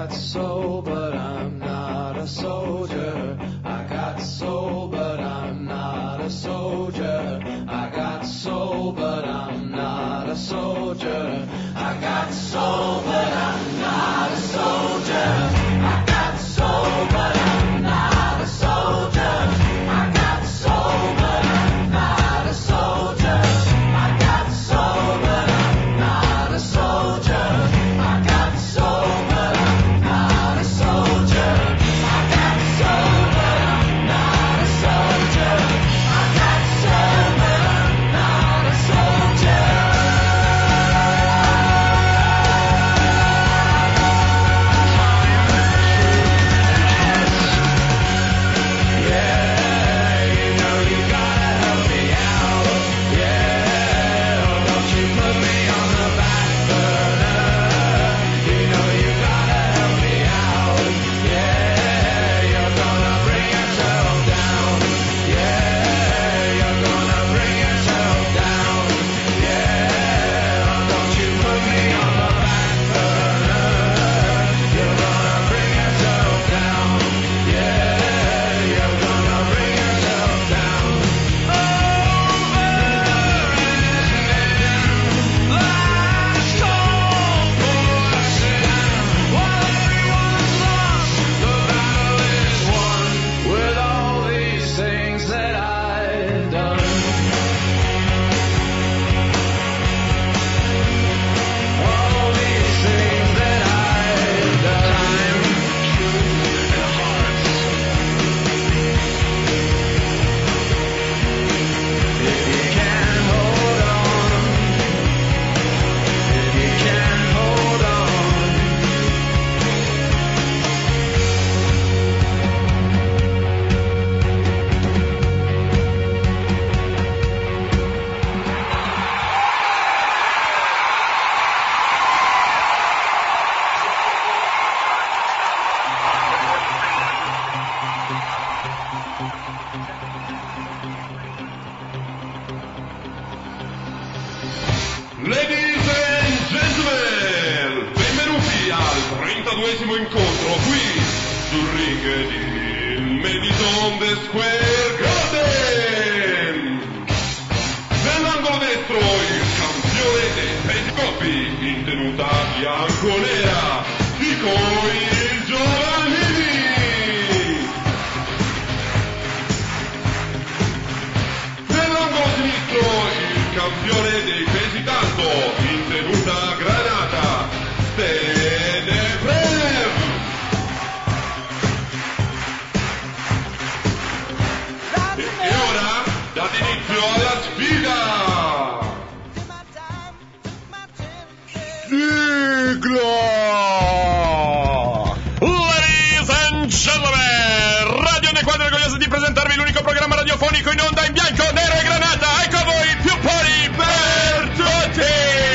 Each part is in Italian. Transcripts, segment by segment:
got soul, but I'm not a soldier. I got soul, but I'm not a soldier. I got soul, but I'm not a soldier. I got soul, but I'm not a soldier. I got soul, but I'm not a soldier. I got soul, but I'm not a soldier. I got soul, but I'm not a soldier. I got soul, but I'm not a soldier. I got soul, but I'm not a soldier. I got soul, but I'm not a soldier. Yeah, you know you gotta help me out. Yeah, don't you put me on the back burner. You know you gotta help me out. Yeah, you're gonna bring yourself down. Yeah, you're gonna bring yourself down. Yeah, don't you put me on the back burner. You're gonna bring yourself down. Yeah, you're gonna bring yourself down. With all these things that I've done, all these things that I've done, truth and hearts. If you can hold on, if you can hold on. Ladies and gentlemen, benvenuti al 32esimo incontro qui sul ring di Madison Square Garden. Nell'angolo destro il campione dei pesi coppi in tenuta bianco-nera, dico il Giovannini. Nell'angolo sinistro il campione dei pesi tanto in tenuta granata, Steneprev. E ora date inizio alla sfida. Ladies and gentlemen, Radio Nequadro è orgoglioso di presentarvi l'unico programma radiofonico in onda in bianco, nero e granata. Ecco a voi più poli per tutti.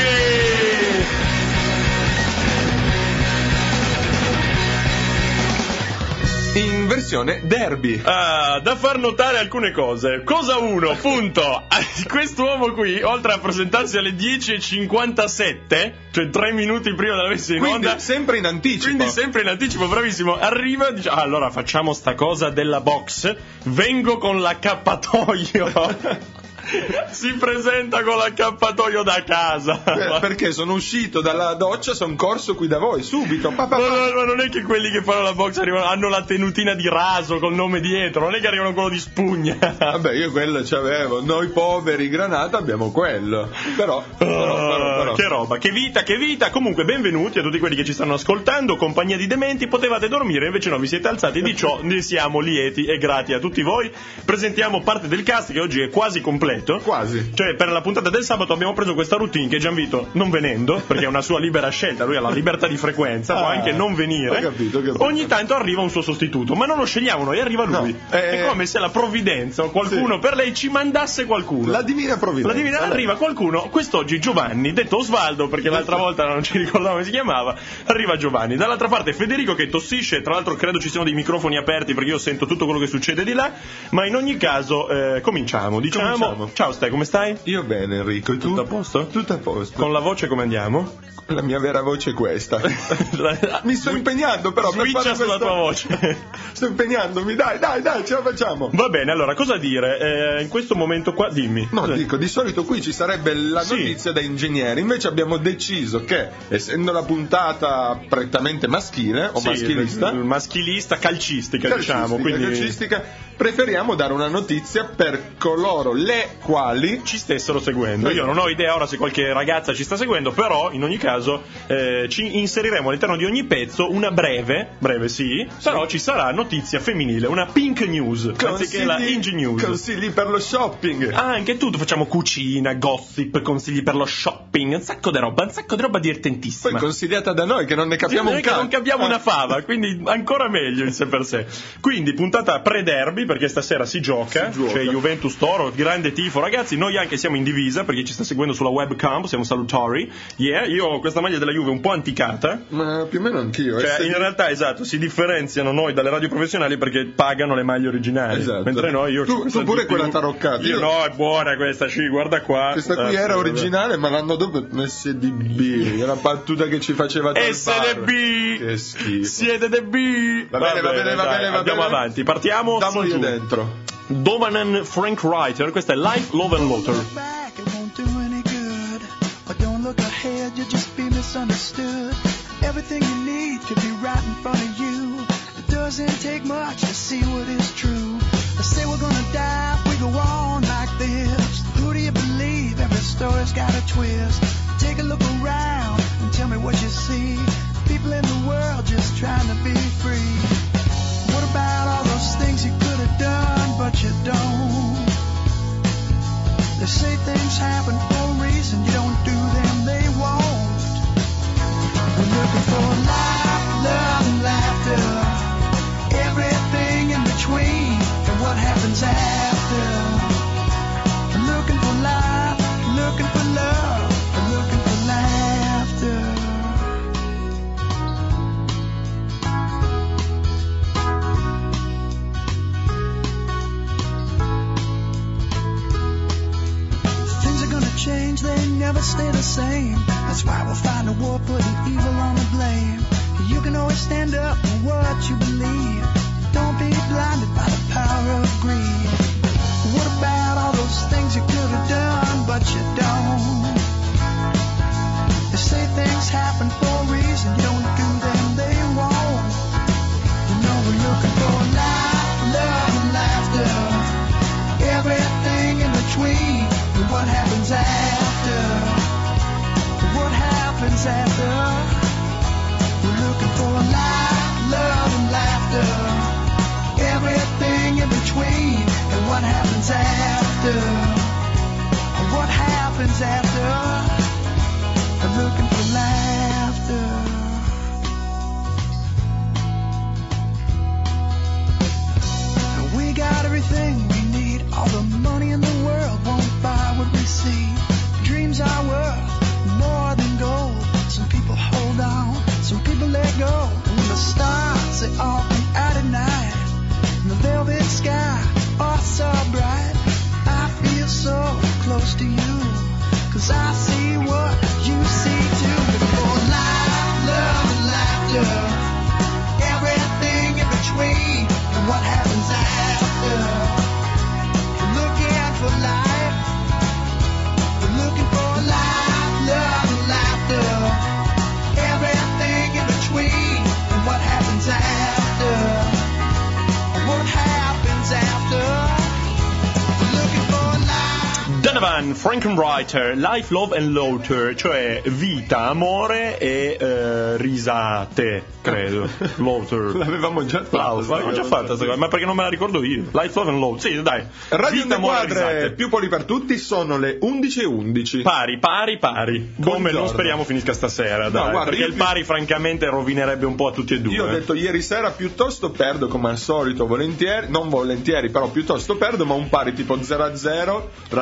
In versione derby. Da far notare alcune cose. Cosa uno, punto. Quest'uomo qui, oltre a presentarsi alle 10:57, cioè 3 minuti prima della messa in Quindi onda, sempre in anticipo. quindi sempre in anticipo, bravissimo. Arriva e dice: allora facciamo sta cosa della box. Vengo con l'accappatoio. Si presenta con l'accappatoio da casa. Perché sono uscito dalla doccia, sono corso qui da voi subito. Ma non è che quelli che fanno la box hanno la tenutina di raso col nome dietro, non è che arrivano quello di spugna. Vabbè, io quello c'avevo. Noi poveri granata abbiamo quello. Però. Che roba, che vita. Comunque benvenuti a tutti quelli che ci stanno ascoltando. Compagnia di dementi, potevate dormire, invece no, vi siete alzati. Di ciò ne siamo lieti e grati a tutti voi. Presentiamo parte del cast che oggi è quasi completo. Quasi. Cioè, per la puntata del sabato abbiamo preso questa routine che Gianvito, non venendo, perché è una sua libera scelta, lui ha la libertà di frequenza, può anche non venire. Ho capito. Ogni tanto arriva un suo sostituto, ma non lo scegliamo noi, arriva lui. No, È come se la provvidenza o qualcuno per lei ci mandasse qualcuno. La divina provvidenza. Arriva qualcuno, quest'oggi Giovanni, detto Osvaldo, perché l'altra volta non ci ricordavo come si chiamava, arriva Giovanni. Dall'altra parte Federico che tossisce, tra l'altro credo ci siano dei microfoni aperti perché io sento tutto quello che succede di là, ma in ogni caso cominciamo. Ciao Ste, come stai? Io bene, Enrico, e tu? Tutto a posto? Tutto a posto. Con la voce come andiamo? La mia vera voce è questa. Mi sto impegnando però per Switcha fare sulla questa... tua voce. Sto impegnandomi, dai, ce la facciamo. Va bene, allora, cosa dire? In questo momento qua, dimmi. No, dico, di solito qui ci sarebbe la Sì. notizia da ingegneri, invece abbiamo deciso che, essendo la puntata prettamente maschile o Sì, maschilista, calcistica, diciamo. Quindi calcistica, preferiamo dare una notizia per coloro le quali ci stessero seguendo. Io non ho idea ora se qualche ragazza ci sta seguendo, però in ogni caso ci inseriremo all'interno di ogni pezzo una breve sì, però ci sarà notizia femminile, una pink news, anziché la Inge News. Consigli per lo shopping. Ah, anche tu facciamo cucina, gossip, consigli per lo shopping, un sacco di roba divertentissima. Poi consigliata da noi che non ne capiamo un Che cazzo. non capiamo una fava, quindi ancora meglio in sé per sé. Quindi puntata pre-derby, perché stasera si gioca. C'è Juventus Toro, grande tifo, ragazzi. Noi anche siamo in divisa, perché ci sta seguendo sulla webcam, siamo salutari. Io ho questa maglia della Juve un po' anticata. Ma più o meno anch'io. Cioè, in realtà, esatto, si differenziano noi dalle radio professionali perché pagano le maglie originali. Esatto. Mentre noi, tu pure quella taroccata. Io no, è buona questa, guarda qua. Questa qui era originale, ma l'anno dopo SDB. Era battuta che ci faceva dal SDB. Che schifo. Siete DB. Va bene. Andiamo avanti. Partiamo. Damogli dentro. Domanen Frank Writer, questa è Life, Love and Laughter. Don't look ahead, you'll just be misunderstood. Everything you need could be right in front of you. It doesn't take much to see what is true. They say we're gonna die if we go on like this. Who do you believe? Every story's got a twist. Take a look around and tell me what you see. People in the world just trying to be free. What about all those things you could have done, but you don't? They say things happen for a reason. You don't do them, they won't. We're looking for life, love, and laughter. Everything in between and what happens after. We're looking for life, looking for love, and looking for laughter. Change, they never stay the same. That's why we'll find a war, putting evil on the blame. You can always stand up for what you believe. Don't be blinded by the power of greed. What about all those things you could have done, but you don't? They say things happen for a reason. You don't do them, they won't. You know we're looking for life, love, and laughter. Everything in between. What happens after? What happens after? We're looking for life, love, and laughter. Everything in between. And what happens after? What happens after? We're looking for laughter. We got everything we need. All the money in the world won't buy what we see. Dreams are worth more than gold. Some people hold on, some people let go. And the stars, they all come out at night. And the velvet sky, oh so bright. I feel so close to you, 'cause I see what you see too. For life, love, and laughter. Everything in between. And what happens after? Looking for life. We're looking for life, love, and laughter. Everything in between. And what happens after? What happens after? We're looking for life. Donovan Frankenwriter, Life, Love and Laughter, cioè vita, amore e risate, credo. Laughter. L'avevamo già fatto. L'avevamo già fatta, ma perché non me la ricordo io? Life, Love and Laughter, sì, dai. Radio Vita, amore, Quadre, risate. più poli per tutti, sono le 11:11. Pari. Come Buongiorno. non speriamo finisca stasera, dai, guarda, perché io il pari francamente rovinerebbe un po' a tutti e due. Io ho detto ieri sera piuttosto perdo come al solito, volentieri, non volentieri, però piuttosto perdo, ma un pari tipo 0-0. Tra l'altro No, sai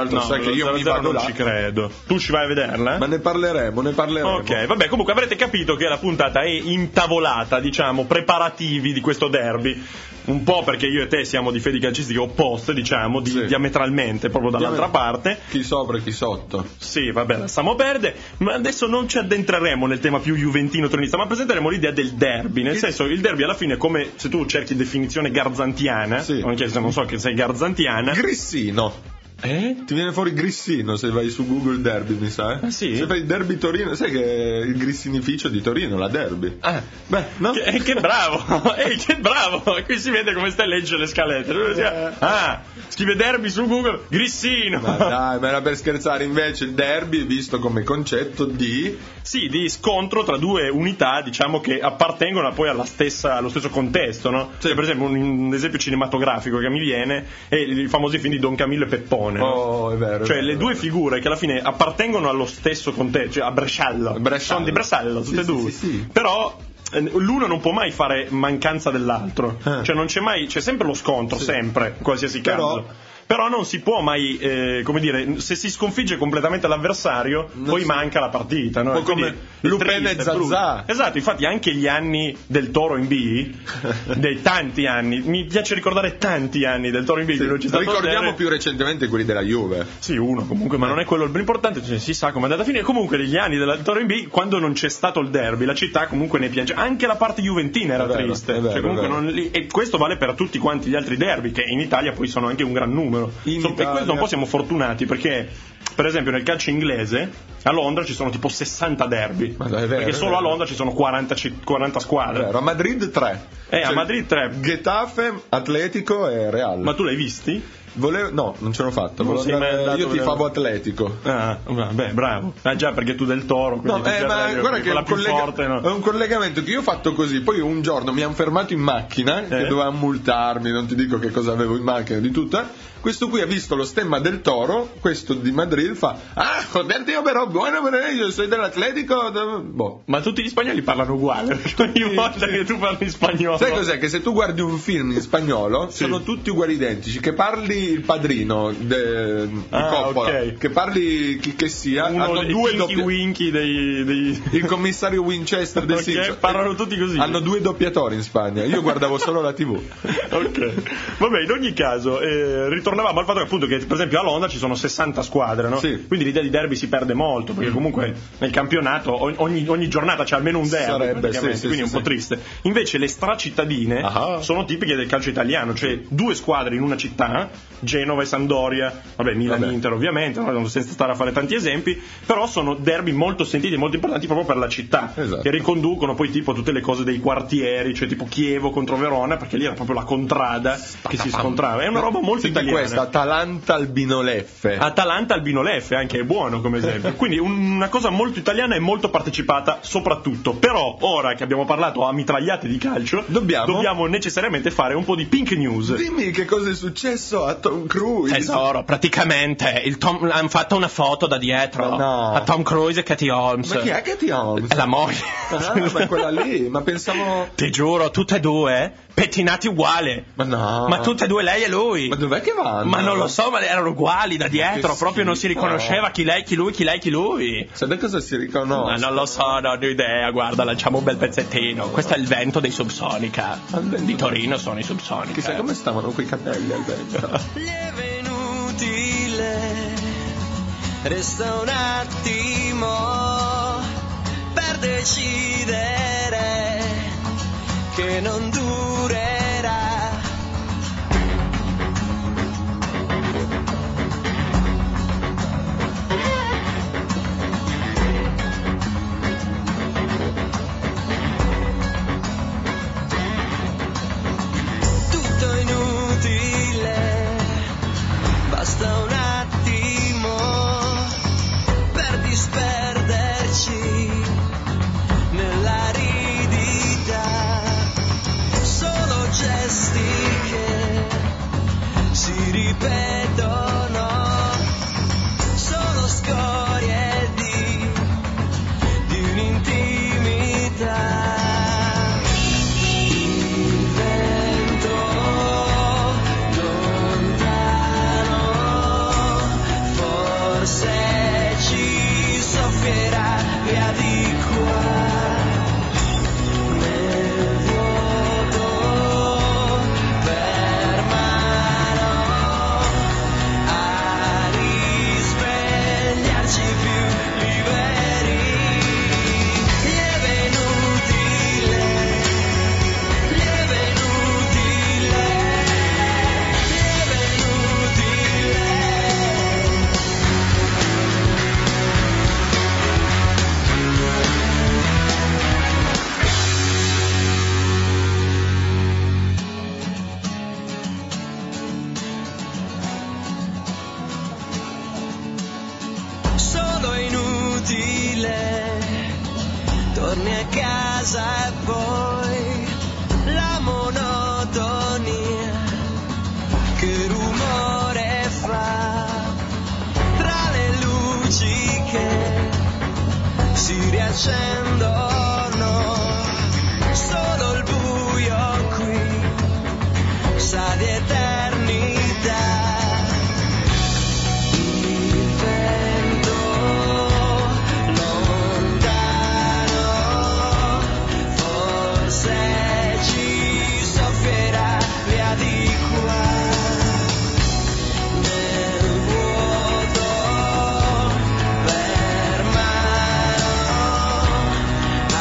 che io mi 0-0 vado non là. ci credo. Tu ci vai a vederla? Ma ne parleremo. Ok, vabbè, comunque avrete capito che la puntata è intavolata, diciamo, preparativi di questo derby. Un po' perché io e te siamo di fedi calcistiche opposte, diciamo, Sì. diametralmente, proprio dall'altra parte. Chi sopra e chi sotto. Sì, vabbè, lasciamo perdere, ma adesso non ci addentreremo nel tema più juventino-tronista, ma presenteremo l'idea del derby, nel senso, il derby alla fine è come se tu cerchi definizione garzantiana, Sì. anche se non so che sei garzantiana. Grissino. Eh? Ti viene fuori Grissino se vai su Google Derby, mi sa. Ah, sì? Se fai Derby Torino, sai che è il grissinificio di Torino, la Derby. Ah, Beh, no? che bravo, che bravo, qui si vede come stai a leggere le scalette. Ah, scrive derby su Google, Grissino. Ma dai, ma era per scherzare. Invece il derby è visto come concetto di... Sì, di scontro tra due unità, diciamo, che appartengono poi allo stesso contesto, no? Cioè, per esempio, un esempio cinematografico che mi viene è i famosi film di Don Camillo e Peppone. No? Oh, è vero. Cioè, è le vero. due figure che alla fine appartengono allo stesso contesto, cioè a Bresciallo. Sono di Bresciallo, tutte e Sì, due. sì. Però l'uno non può mai fare mancanza dell'altro. Cioè, non c'è mai, c'è sempre lo scontro, sempre, in qualsiasi caso. Però non si può mai, come dire, se si sconfigge completamente l'avversario, poi manca la partita, no? Un po' come Lupin e Zazà. Esatto, infatti anche gli anni del Toro in B, dei tanti anni, mi piace ricordare tanti anni del Toro in B. Sì. che non ci sta Ricordiamo più recentemente quelli della Juve. Sì, uno comunque, ma non è quello il più importante, cioè, si sa come è andata a finire. Comunque negli anni del Toro in B, quando non c'è stato il derby, la città comunque ne piange. Anche la parte juventina era È vero, triste. è vero, Cioè, comunque è vero. e questo vale per tutti quanti gli altri derby, che in Italia poi sono anche un gran numero. In E Italia- questo un po' siamo fortunati perché, per esempio, nel calcio inglese a Londra ci sono tipo 60 derby. Ma dai, è vero, perché è solo vero. a Londra ci sono 40 squadre. Vero, a Madrid 3. A Madrid 3. Getafe, Atletico e Real. Ma tu l'hai visti? No, non ce l'ho fatto. Non sei mai andato Io a vedere? tifavo Atletico. Ah, vabbè, bravo. Ah già, perché tu del Toro, quindi No, ti piace ma guarda che è quella un, più forte, no? è un collegamento che io ho fatto così. Poi un giorno mi hanno fermato in macchina, che dovevano multarmi, non ti dico che cosa avevo in macchina, di tutto. Questo qui ha visto lo stemma del Toro, questo di Madrid, fa: ah, oddio, però buono, io sono dell'Atletico. Boh. Ma tutti gli spagnoli parlano uguale, perché ogni volta che tu parli spagnolo. Sai cos'è? Che se tu guardi un film in spagnolo sono tutti uguali identici. Che parli il padrino di Coppola, ok. che parli chi che sia, Uno hanno dei due Tinky Winky dei... il commissario Winchester del Ok, Simpson. parlano tutti così. Hanno due doppiatori in Spagna. Io guardavo solo la TV. Ok, vabbè, in ogni caso ritornavamo al fatto che appunto che per esempio a Londra ci sono 60 squadre, no? Sì. Quindi l'idea di derby si perde molto, perché comunque nel campionato ogni giornata c'è almeno un derby. Sarebbe, praticamente, sì, quindi è un po' triste. Invece le stracittadine Ah. sono tipiche del calcio italiano, cioè due squadre in una città, Genova e Sampdoria, vabbè, Milan e Inter ovviamente, no? Senza stare a fare tanti esempi, però sono derby molto sentiti e molto importanti proprio per la città, Esatto. che riconducono poi tipo tutte le cose dei quartieri, cioè tipo Chievo contro Verona, perché lì era proprio la contrada che si scontrava. È una roba molto Senti italiana. questa, Atalanta Albino Leffe. Atalanta Albino Leffe anche è buono come esempio. Quindi una cosa molto italiana e molto partecipata soprattutto. Però ora che abbiamo parlato a mitragliate di calcio, dobbiamo necessariamente fare un po' di pink news. Dimmi che cosa è successo a Tom Cruise. Tesoro, praticamente hanno fatto una foto da dietro Ma no. a Tom Cruise e Katie Holmes. Ma chi è Katie Holmes? È la moglie. Ah, ma quella lì, ma pensavo... Ti giuro, tutte e due pettinati uguali. Ma no. Ma tutte e due, lei e lui. Ma dov'è che vanno? Ma non lo so, ma erano uguali da dietro, che proprio non si schifo. riconosceva chi lei, chi lui, chi lei, chi lui. Sai da cosa si riconosce? Ma non lo so, non ho idea, guarda, lanciamo un bel pezzettino. Questo è il vento dei Subsonica. Di Torino sono i Subsonica. Chissà come stavano quei capelli al vento. Lieve inutile, resta un attimo per decidere che non durerà. Tutto inutile, basta un attimo per disperderci nell'aridità. Solo gesti che si ripetono, solo storie di un'intimità. Il vento lontano, accendono, solo il buio qui sa di eternità. Il vento lontano forse ci soffierà via di qua. Nel vuoto per mano a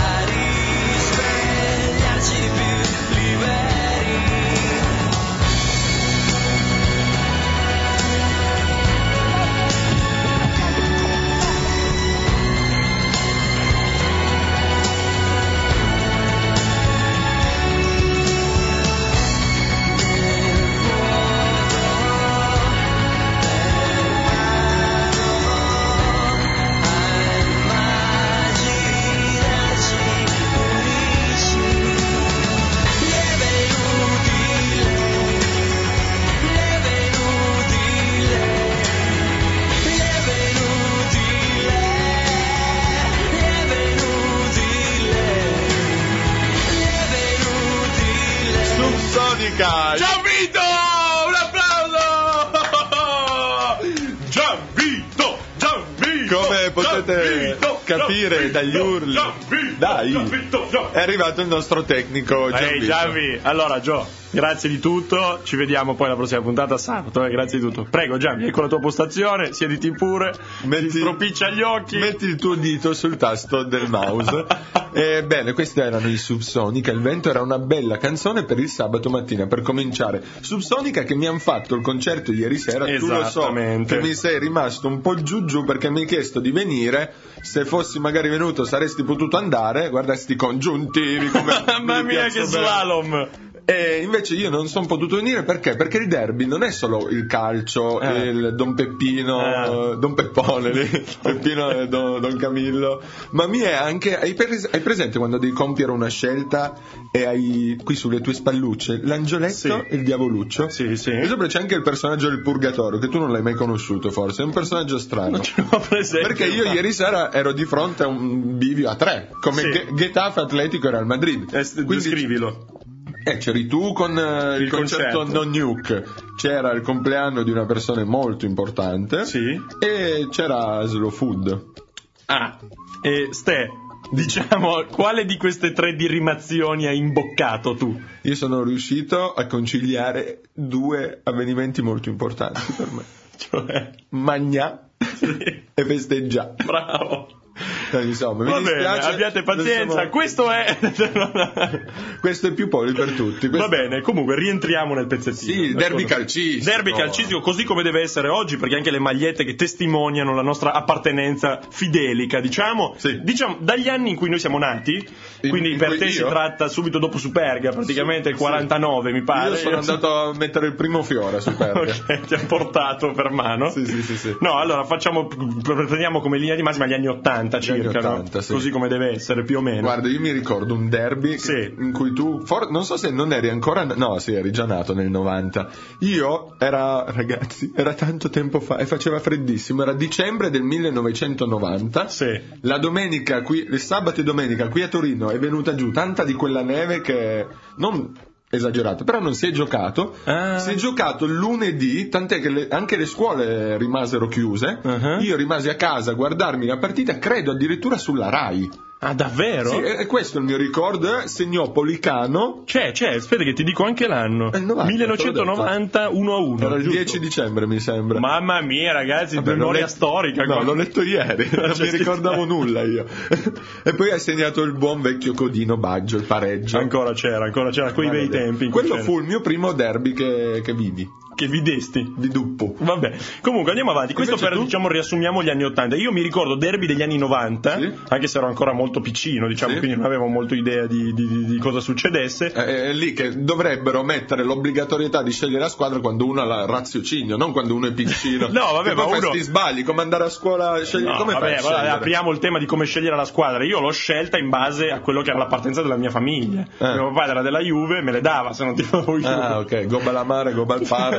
risvegliarci più liberi. Subsonica! Gianvito! Un applauso! Gianvito! Come potete capire dagli urli, dai, è arrivato il nostro tecnico Ehi Gianvito. Gianvi, allora Gio, grazie di tutto, ci vediamo poi la prossima puntata sabato, grazie di tutto. Prego Gianvi, ecco la tua postazione, siediti pure, ti stropiccia gli occhi. Metti il tuo dito sul tasto del mouse. Bene, questi erano i Subsonica. Il vento era una bella canzone per il sabato mattina, per cominciare. Subsonica che mi hanno fatto il concerto ieri sera. Tu lo so Esattamente. che mi sei rimasto un po' giù perché mi hai chiesto di venire. Se fossi magari venuto saresti potuto andare. Guarda sti congiuntivi come Mamma mia che slalom! E invece io non sono potuto venire perché? Perché il derby non è solo il calcio, il Don Peppino, Don Peppone lì, Peppino e Don Camillo, ma mi è anche. Hai presente quando devi compiere una scelta e hai qui sulle tue spallucce l'angioletto Sì. e il diavoluccio? Sì, sì. E sopra c'è anche il personaggio del Purgatorio, che tu non l'hai mai conosciuto forse, è un personaggio strano. Non ce l'ho presente. Perché io ieri sera ero di fronte a un bivio a 3, come Sì. Getafe Atletico e Real Madrid. Descrivilo. C'eri tu con il concerto concerto. No Nuke, c'era il compleanno di una persona molto importante, Sì. e c'era Slow Food. Ah, e Ste, diciamo, quale di queste tre dirimazioni hai imboccato tu? Io sono riuscito a conciliare due avvenimenti molto importanti per me. Cioè, Magnà e festeggià. bravo. Insomma, mi Va bene, dispiace, abbiate pazienza, siamo- questo è... questo è più poli per tutti. Va bene, comunque rientriamo nel pezzettino. Sì, derby d'accordo? calcistico. Derby calcistico, così come deve essere oggi, perché anche le magliette che testimoniano la nostra appartenenza fidelica, diciamo, Sì. dagli anni in cui noi siamo nati, quindi in per cui te si io? tratta subito dopo Superga, praticamente il 49 mi pare. Io sono andato a mettere il primo fiore su Perga. Ok, ti ha portato per mano. Sì. No, allora prendiamo come linea di massima gli anni 80 Gli anni circa, no? 80, sì. Così come deve essere più o meno. Guarda, io mi ricordo un derby Sì. in cui tu, non so se non eri ancora, no, sì, eri già nato nel 90. Ragazzi, era tanto tempo fa e faceva freddissimo, era dicembre del 1990. Sì. La domenica qui, il sabato e domenica qui a Torino è venuta giù tanta di quella neve che non esagerato, però non si è giocato. Ah. Si è giocato il lunedì, tant'è che anche le scuole rimasero chiuse. Uh-huh. Io rimasi a casa a guardarmi la partita, credo addirittura sulla Rai. Ah, davvero? Sì, e questo è il mio ricordo, segnò Policano. C'è, aspetta che ti dico anche l'anno. È il 90, 1990 1-1. Era il giusto? 10 dicembre, mi sembra. Mamma mia, ragazzi, Vabbè, memoria l'ho storica. No, qua. l'ho letto ieri, non C'è mi ricordavo nulla io. E poi ha segnato il buon vecchio Codino Baggio, il pareggio. Ancora c'era quei bei tempi. in cui Quello c'era. fu il mio primo derby che vidi, Che videsti. di Duppo. Vabbè, comunque andiamo avanti. Questo Invece per, tu? diciamo, riassumiamo gli anni 80. Io mi ricordo derby degli anni 90, Sì. anche se ero ancora molto piccino, diciamo, Sì. quindi non avevo molto idea di cosa succedesse. È lì che dovrebbero mettere l'obbligatorietà di scegliere la squadra quando uno ha la raziocinio, non quando uno è piccino. No, vabbè, Che poi ma fai uno- sti sbagli, come andare a scuola, No, come fai a vabbè, scegliere? apriamo il tema di come scegliere la squadra. Io l'ho scelta in base a quello che era l'appartenenza della mia famiglia. Mio papà era della Juve, me le dava, se non ti avevo io. Ah, ok, Goba la mare, Goba al fare,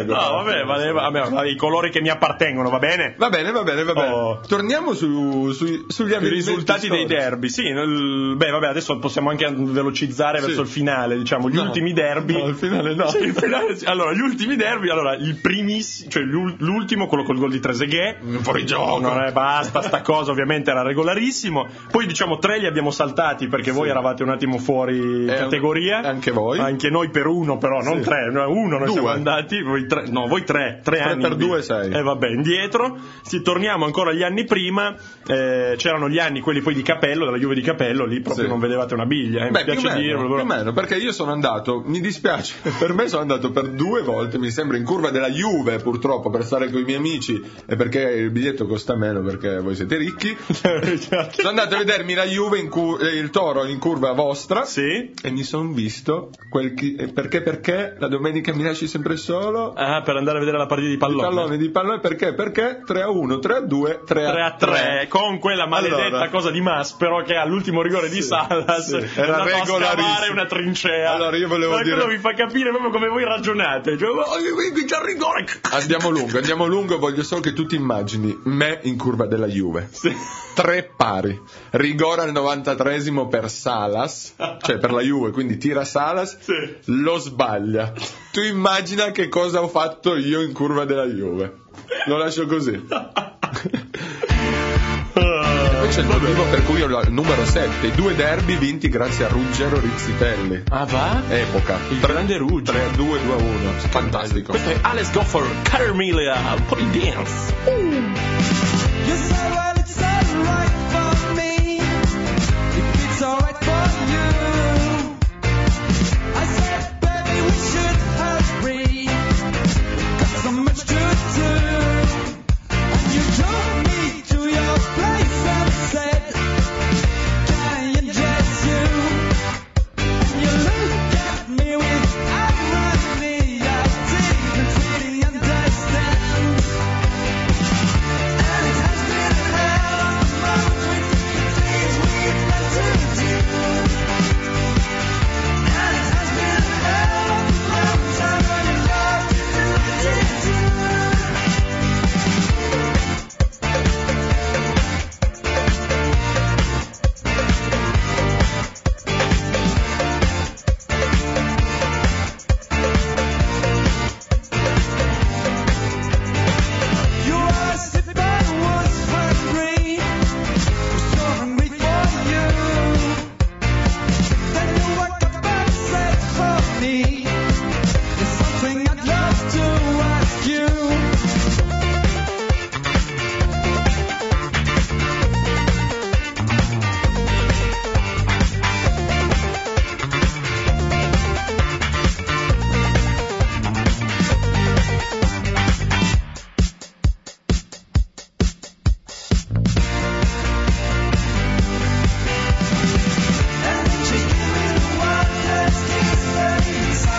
prego. No, vabbè, i colori che mi appartengono, va bene? Va bene. Oh. Torniamo sugli I risultati dei derby, sì. Adesso possiamo anche velocizzare verso il finale, diciamo, gli ultimi derby. No, il finale no. Sì, il finale, sì. Allora, gli ultimi derby, il primissimo, cioè l'ultimo, quello col gol di Trezeguet. Fuori gioco. Basta, sta cosa ovviamente era regolarissimo. Poi diciamo 3 li abbiamo saltati perché voi eravate un attimo fuori categoria. Anche voi. Anche noi per uno, però, non 3. Uno noi 2. siamo andati, voi 3. No, voi 3 anni. 3 per 2 6. Vabbè, indietro. Torniamo ancora agli anni prima. C'erano gli anni quelli poi di Capello, della Juve di Capello, lì proprio non vedevate una biglia. Mi piace dirlo. Più o meno, perché io sono andato, mi dispiace, per me sono andato per 2 volte, mi sembra, in curva della Juve, purtroppo, per stare con i miei amici e perché il biglietto costa meno perché voi siete ricchi. Sono andato a vedermi la Juve il Toro in curva vostra, sì, e mi sono visto perché la domenica mi lasci sempre solo. Per andare a vedere la partita di pallone perché 3-1, 3-2, 3-3 con quella maledetta cosa di Maspero che all'ultimo rigore di Salas era regolarissimo, una trincea. Allora io volevo dire, quello mi fa capire proprio come voi ragionate, cioè, c'è il rigore. Andiamo lungo, voglio solo che tu ti immagini me in curva della Juve. 3 pari, rigore al 93esimo per Salas, cioè per la Juve, quindi tira Salas, lo sbaglia. Tu immagina che cosa ho fatto io in curva della Juve. Lo lascio così. Poi c'è il motivo per cui ho il numero 7, i 2 derby vinti grazie a Ruggero Rizzitelli. Ah, va? Epoca. Il grande Ruggero. 3-2, 2-1. Fantastico. Questo è Alex Goffer, Carmilla, Poli Dance. You say, well, it's alright for me if it's alright for you. I said, baby, we should hurry. Got so much to do. And you took me to your place and said, can I undress you? And you looked at me with irony. I didn't really understand. And it has been a hell of a month with the things we've had to do. And it has been a hell of a long time when you love to do. You were sipping, was hungry, was so hungry for you. Then you woke up and said for me, there's something I'd love to ask you. And then she gave me the wildest kiss face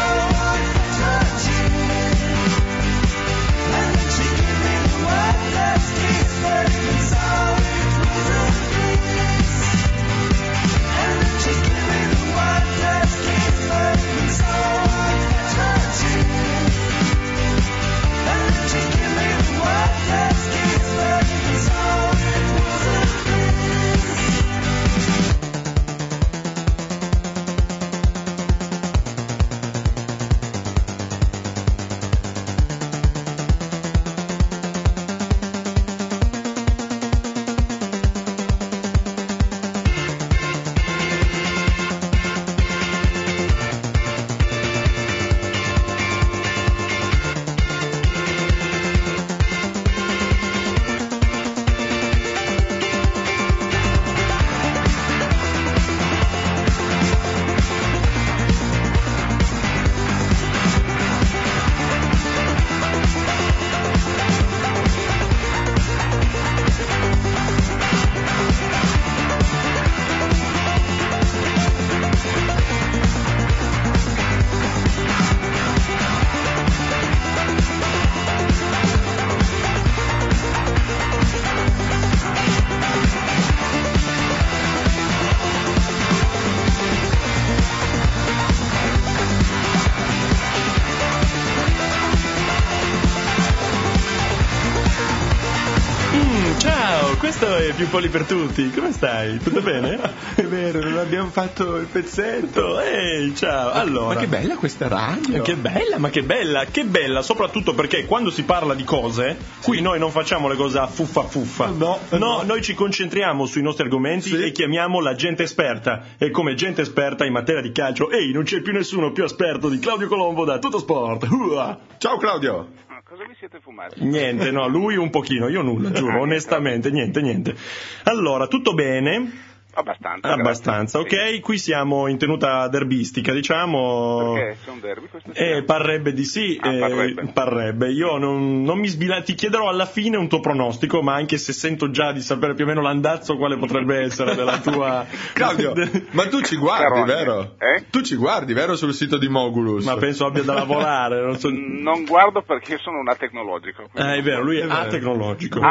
questo è Più polli per tutti. Come stai? Tutto bene? È vero, non abbiamo fatto il pezzetto. Ehi, ciao. Allora, Ma che bella questa radio. che bella, soprattutto perché quando si parla di cose, qui noi non facciamo le cose a fuffa. No, noi ci concentriamo sui nostri argomenti e chiamiamo la gente esperta. E come gente esperta in materia di calcio, non c'è più nessuno più esperto di Claudio Colombo da Tutto Sport. Ciao Claudio. Cosa vi siete fumati? Niente, no, lui un pochino, io nulla, giuro, onestamente, niente. Allora, tutto bene? Abbastanza, ok. Qui siamo in tenuta derbistica, diciamo. Perché c'è un derby questa sera? Parrebbe di sì. Parrebbe. Io non mi ti chiederò alla fine un tuo pronostico, ma anche se sento già di sapere più o meno l'andazzo, quale potrebbe essere della tua. Claudio, ma tu ci guardi, vero? Tu ci guardi, vero, sul sito di Mogulus? Ma penso abbia da lavorare. Non guardo perché sono un atecnologico. È vero, lui è atecnologico.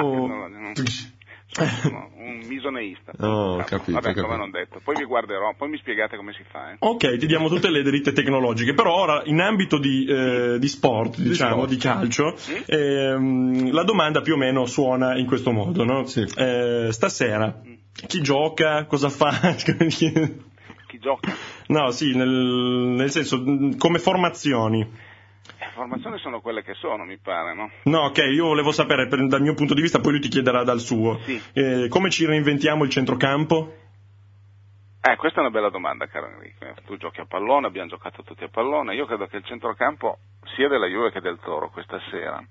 Sono un misoneista. Capito. Come non detto. Poi vi guarderò, poi mi spiegate come si fa. Ok, ti diamo tutte le dritte tecnologiche. Però ora, in ambito di sport, diciamo, di calcio, la domanda più o meno suona in questo modo, no? Sì. Stasera, chi gioca? Cosa fa? Chi gioca? No, sì, nel senso, come formazioni. Le formazioni sono quelle che sono, mi pare, no? No, ok, io volevo sapere dal mio punto di vista, poi lui ti chiederà dal suo. Sì. Come ci reinventiamo il centrocampo? Questa è una bella domanda, caro Enrico. Tu giochi a pallone, abbiamo giocato tutti a pallone. Io credo che il centrocampo, sia della Juve che del Toro, questa sera,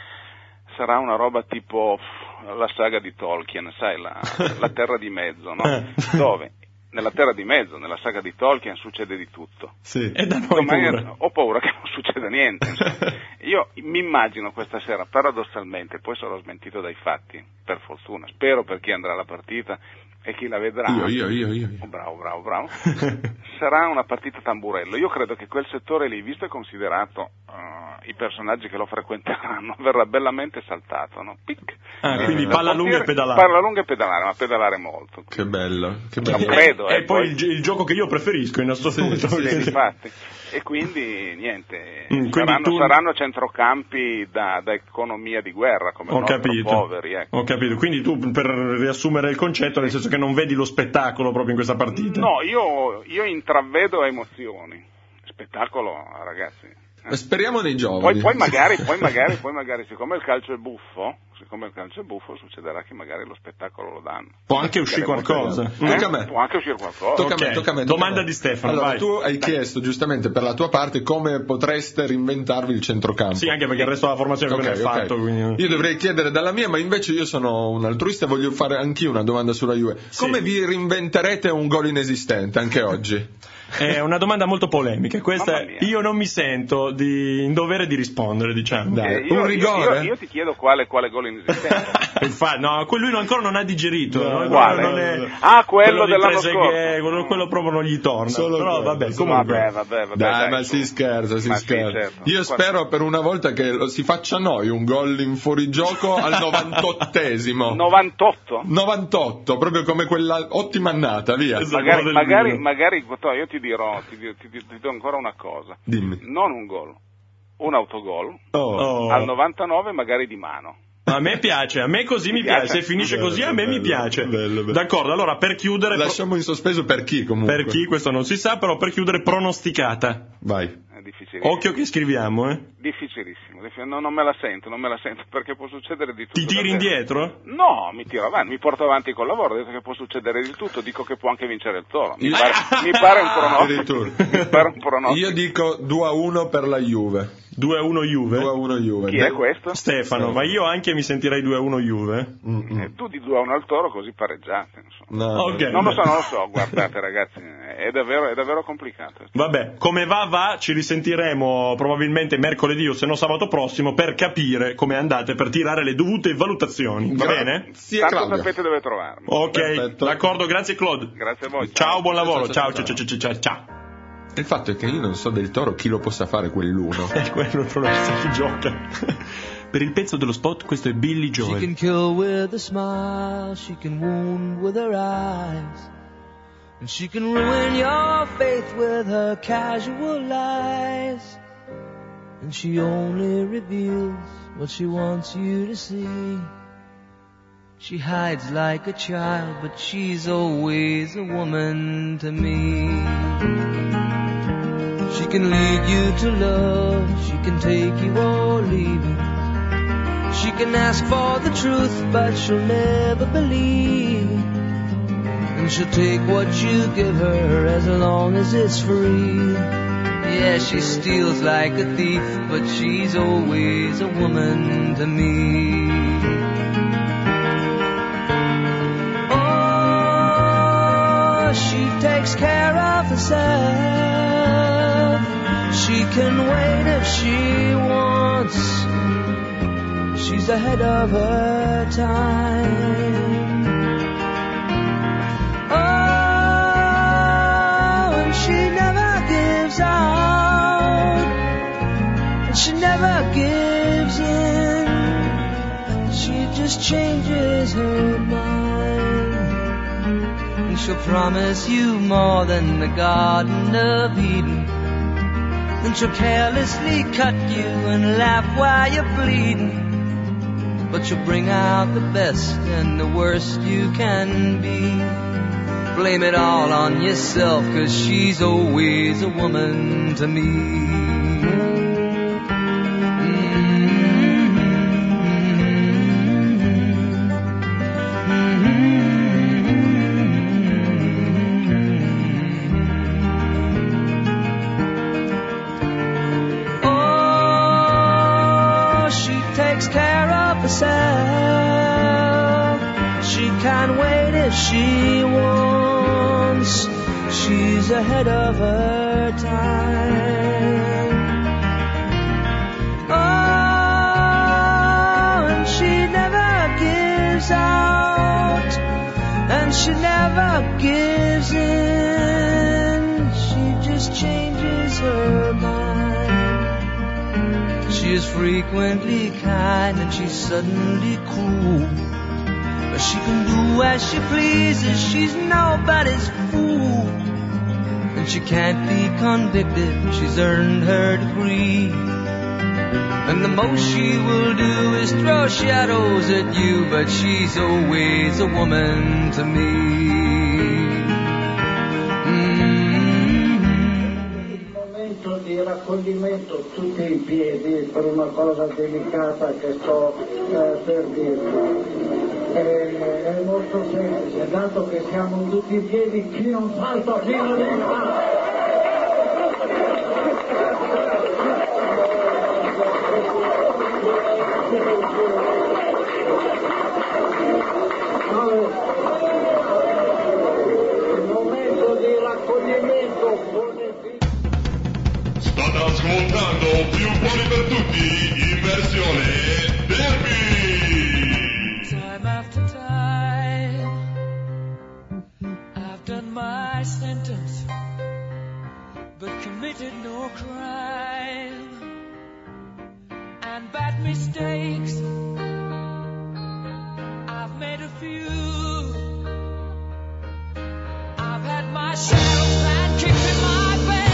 sarà una roba tipo la saga di Tolkien, sai, la terra di mezzo, no? Dove? Nella terra di mezzo, nella saga di Tolkien, succede di tutto. Sì. E da noi ho paura che non succeda niente. Io mi immagino questa sera, paradossalmente, poi sarò smentito dai fatti, per fortuna. Spero per chi andrà alla partita e chi la vedrà. Io. Bravo. Sarà una partita tamburello. Io credo che quel settore lì, visto e considerato i personaggi che lo frequenteranno, verrà bellamente saltato, no? Pic. Quindi palla lunga e pedalare. Palla lunga e pedalare, ma pedalare molto. Che bello. Non credo. E poi il gioco che io preferisco in assoluto. Sì, infatti. E quindi niente, quindi saranno centrocampi da economia di guerra, come poveri. Ecco. Ho capito, quindi tu, per riassumere il concetto, nel senso che non vedi lo spettacolo proprio in questa partita? No, io intravedo emozioni. Spettacolo, ragazzi. Speriamo nei giovani. Poi magari, siccome il calcio è buffo, succederà che magari lo spettacolo lo danno. Può anche uscire qualcosa. Tocca a me. Può anche uscire qualcosa. Tocca a me. Domanda di Stefano. Allora, vai. tu hai chiesto giustamente per la tua parte come potreste reinventarvi il centrocampo. Sì, anche perché il resto della formazione non è fatto. Quindi. Io dovrei chiedere dalla mia, ma invece io sono un altruista e voglio fare anch'io una domanda sulla Juve. Come vi reinventerete un gol inesistente anche oggi? È una domanda molto polemica. Questa io non mi sento in dovere di rispondere, diciamo. Dai, un rigore? Io ti chiedo quale gol inesistente. No, lui ancora non ha digerito. Quale? Quello dell'anno scorso. Quello proprio non gli torna. Però vabbè, comunque. Vabbè. Dai, ma si scherza. Certo. Io spero per una volta che si faccia noi un gol in fuorigioco al 98esimo. 98, proprio come quella ottima annata, via. Magari io ti do ancora una cosa. Dimmi. Non un gol, un autogol al 99 magari di mano. A me piace, a me così mi piace. Se finisce così a me mi piace. Bello. D'accordo, allora per chiudere lasciamo in sospeso per chi comunque. Per chi questo non si sa, però per chiudere pronosticata. Vai. Difficilissimo. Occhio che scriviamo, Difficilissimo. Non me la sento perché può succedere di tutto. Ti tiri indietro? No, mi tiro avanti, mi porto avanti col lavoro, ho detto che può succedere di tutto, dico che può anche vincere il Toro. Mi pare un pronostico. Io dico 2-1 per la Juve. 2-1 Juve? 2-1 Juve. Chi è questo? Stefano, ma io anche mi sentirei 2-1 Juve. Tu di 2-1 al Toro così pareggiate. No, okay, non lo so, guardate ragazzi, è davvero complicato. Vabbè, come va, ci risentiremo probabilmente mercoledì o se no sabato prossimo per capire come andate, per tirare le dovute valutazioni, va bene? Sì, tanto Claudio. sapete dove trovarmi. Ok, perfetto. D'accordo, grazie Claude. Grazie a voi. Ciao, buon lavoro, ciao. Il fatto è che io non so del Toro chi lo possa fare quell'uno. Quello è il problema, chi gioca. Per il pezzo dello spot questo è Billy Joel. She can kill with a smile, she can wound with her eyes, and she can ruin your faith with her casual lies, and she only reveals what she wants you to see. She hides like a child, but she's always a woman to me. She can lead you to love, she can take you or leave you. She can ask for the truth, but she'll never believe. And she'll take what you give her as long as it's free. Yeah, she steals like a thief, but she's always a woman to me. Oh, she takes care of herself. She can wait if she wants. She's ahead of her time. Oh, and she never gives out, and she never gives in. She just changes her mind, and she'll promise you more than the Garden of Eden. Then she'll carelessly cut you and laugh while you're bleeding. But you'll bring out the best and the worst you can be. Blame it all on yourself, 'cause she's always a woman to me. Oh, she takes care of herself. She can wait if she wants. She's ahead of her time. Oh, and she never gives out, and she never gives in. She just changes her mind. She is frequently kind and she's suddenly cruel. But she can do as she pleases, she's nobody's fool. And she can't be convicted, she's earned her degree. And the most she will do is throw shadows at you, but she's always a woman to me. Di raccoglimento tutti in piedi per una cosa delicata che sto per dirvi. È molto semplice, dato che siamo tutti in piedi, chi non salta fino di qua. Il momento di raccoglimento. State ascoltando più buoni per tutti in versione Derby. Time after time, I've done my sentence, but committed no crime. And bad mistakes, I've made a few. I've had my shadows and kicks in my face.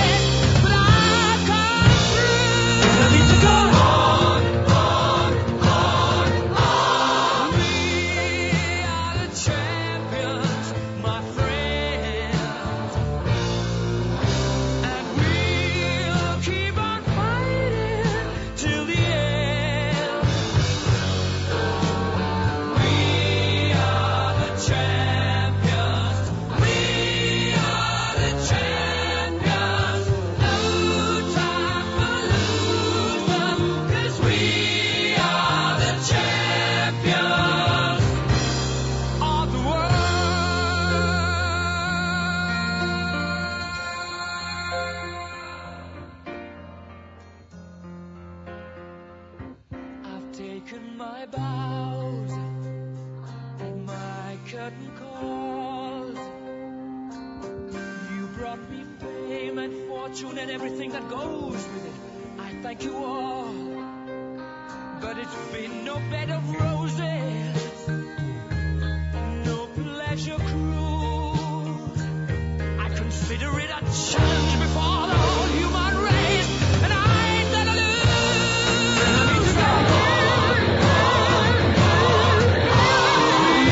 And everything that goes with it, I thank you all, but it's been no bed of roses, no pleasure cruise. I consider it a challenge before the whole human race, and I ain't gonna lose. I need to go on. We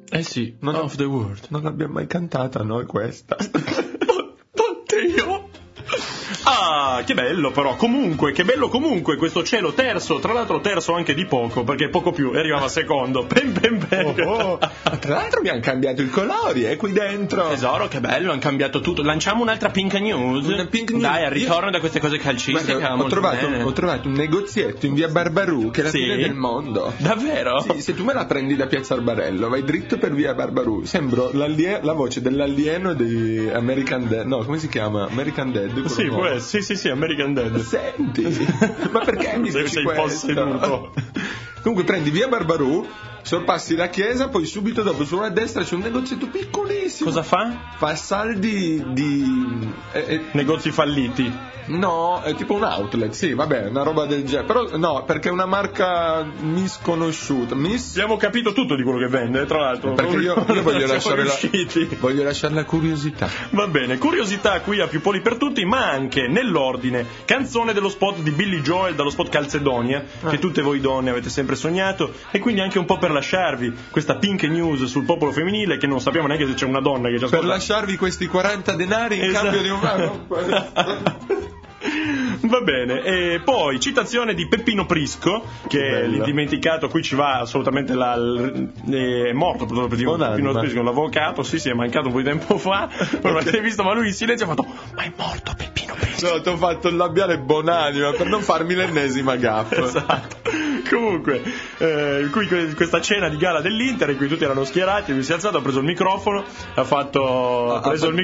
Eh sì, of the world. Non l'abbiamo mai cantata noi questa. Oddio. Ah, che bello però, comunque, che bello comunque questo cielo terzo, tra l'altro terzo anche di poco, perché poco più, e arrivava secondo. Ben. Tra l'altro mi hanno cambiato i colori, qui dentro. Tesoro, che bello, hanno cambiato tutto. Lanciamo un'altra Pink News. Una Pink News. Dai, al ritorno da queste cose calcistiche. Guarda, ho trovato un negozietto in via Barbarù che è la fine del mondo. Davvero? Sì, se tu me la prendi da Piazza Arbarello, vai dritto per via Barbarù. Sembro la voce dell'alieno di American Dead. No, come si chiama? American Dead. Sì, può essere. Sì, American Dead. Senti, ma perché mi dici sei questo? posseduto. Comunque prendi via Barbarù, sorpassi la chiesa, poi subito dopo sulla destra c'è un negozietto piccolissimo. Cosa fa? Fa saldi di negozi falliti. No, è tipo un outlet, sì, vabbè, una roba del genere. Però no, perché è una marca misconosciuta. Abbiamo capito tutto di quello che vende, tra l'altro. Perché io voglio lasciare la curiosità. Va bene, curiosità qui a Più Poli per tutti, ma anche nell'ordine canzone dello spot di Billy Joel, dallo spot Calzedonia, che tutte voi donne avete sempre sognato, e quindi anche un po' per lasciarvi questa Pink News sul popolo femminile, che non sappiamo neanche se c'è una donna che ci ascolta. Per lasciarvi questi 40 denari in cambio di un... Va bene, e poi citazione di Peppino Prisco, che è l'indimenticato, qui ci va assolutamente è morto Peppino Prisco, l'avvocato, sì, è mancato un po' di tempo fa, non l'avete visto, ma lui in silenzio ha fatto: ma è morto Peppino Prisco. No, ti ho fatto il labiale buonanima per non farmi l'ennesima gaffa. Esatto. Comunque, qui questa cena di gala dell'Inter in cui tutti erano schierati, lui si è alzato, ha preso il microfono, ha preso il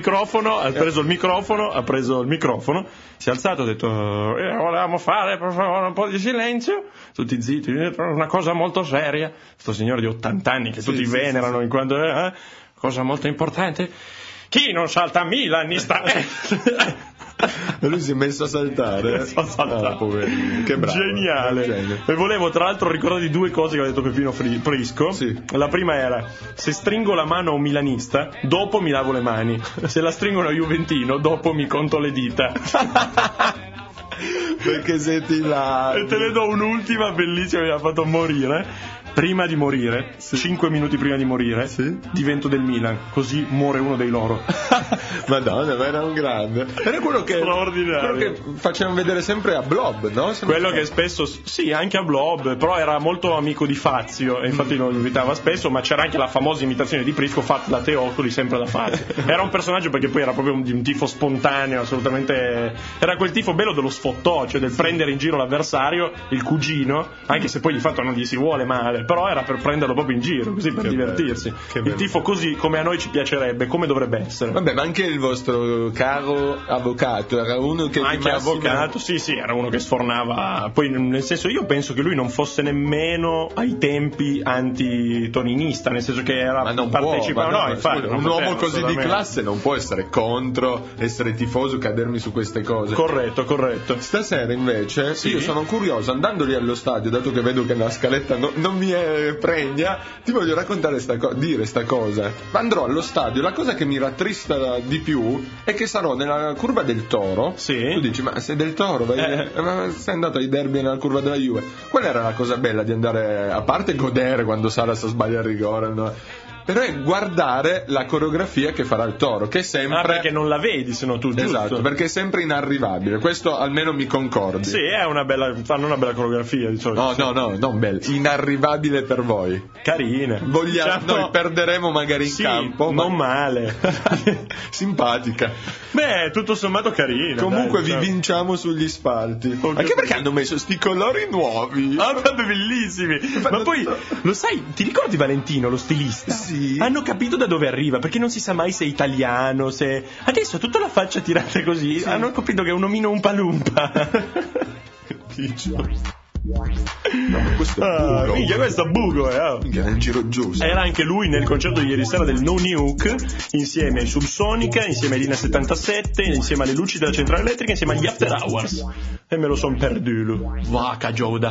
microfono, si è alzato, ha detto: volevamo fare per favore un po' di silenzio, tutti zitti, una cosa molto seria. Sto signore di 80 anni che tutti venerano in quanto cosa molto importante, chi non salta a Milan sta... E lui si è messo a saltare. Poverino, che bravo. Geniale. E volevo tra l'altro ricordare due cose che ha detto Peppino Prisco. Sì. La prima era: se stringo la mano a un milanista, dopo mi lavo le mani. Se la stringo a un juventino, dopo mi conto le dita. Perché siete là. E te ne do un'ultima bellissima che mi ha fatto morire. Prima di morire, 5 minuti prima di morire, divento del Milan, così muore uno dei loro. Madonna, ma era un grande. Era quello che facevano vedere sempre a Blob, no? Quello che spesso, sì, anche a Blob, però era molto amico di Fazio, e infatti lo invitava spesso, ma c'era anche la famosa imitazione di Prisco fatta da Teocoli, sempre da Fazio. Era un personaggio perché poi era proprio di un tifo spontaneo, assolutamente. Era quel tifo bello dello sfottò, cioè del prendere in giro l'avversario, il cugino, anche se poi di fatto non gli si vuole male, però era per prenderlo proprio in giro, così per divertirsi. Il tifo così come a noi ci piacerebbe, come dovrebbe essere. Vabbè, ma anche il vostro caro avvocato era uno che anche avvocato, sì, era uno che sfornava. Poi nel senso, io penso che lui non fosse nemmeno ai tempi antitoninista, nel senso che era partecipava. Un uomo così di classe non può essere contro, essere tifoso, cadermi su queste cose. Corretto. Stasera invece io sono curioso, andando lì allo stadio, dato che vedo che la scaletta non mi pregna, ti voglio raccontare dire sta cosa. Andrò allo stadio, la cosa che mi rattrista di più è che sarò nella curva del Toro. Tu dici: ma sei del Toro, ma sei andato ai derby nella curva della Juve. Qual era la cosa bella di andare, a parte godere quando Saras sbaglia il rigore, no? Però è guardare la coreografia che farà il Toro, che è sempre... perché non la vedi, se no tu, esatto, giusto? perché è sempre inarrivabile. Questo almeno mi concordi. Sì, fanno una bella coreografia di solito. No, non bella, inarrivabile per voi. Carina. Noi perderemo magari in campo, non male. Simpatica. Beh, tutto sommato carina. Comunque vi vinciamo sugli spalti. Anche perché hanno messo sti colori nuovi. Bellissimi. Ma poi, lo sai, ti ricordi Valentino, lo stilista? Sì. Hanno capito da dove arriva, perché non si sa mai se è italiano, se... Adesso tutta la faccia tirata così, hanno capito che è un omino un palumpa. No, questo è bugo. Questo è bugo, Minchia, nel giro giusto. Era anche lui nel concerto di ieri sera del No Nuke, insieme ai Subsonica, insieme a Lina 77, insieme alle luci della centrale elettrica, insieme agli After Hours. E me lo son perduto. Vaca Gioda.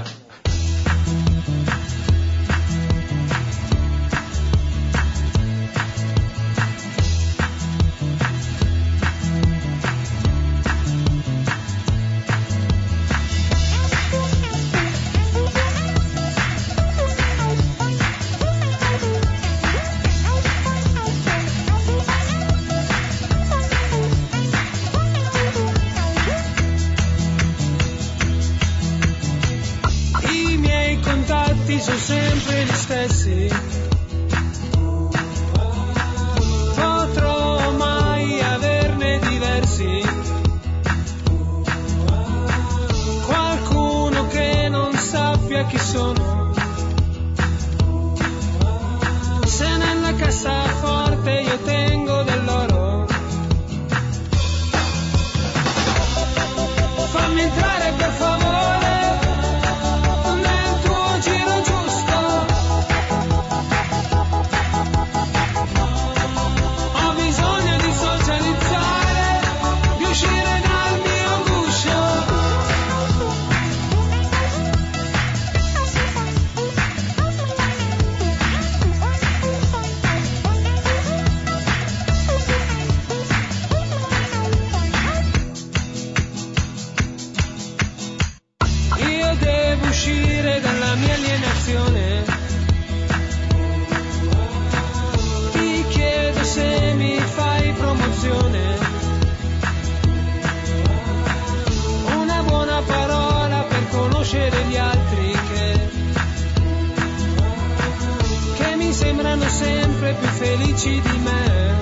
dici di me?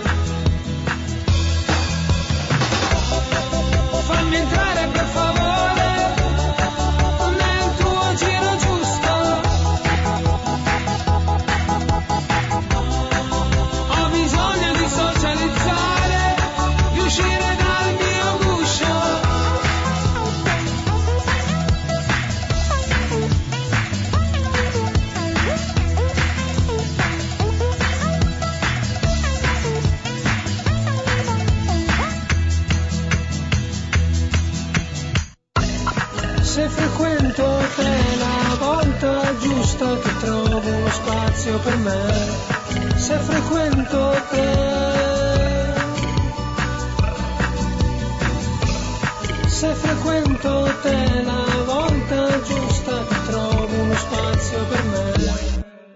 Fammi entrare per favore nel tuo giro giusto. Ho bisogno di socializzare, di uscire dal mio guscio. Se frequento te la volta giusta che trovo uno spazio per me. Se frequento te. Se frequento te la volta giusta che trovo uno spazio per me.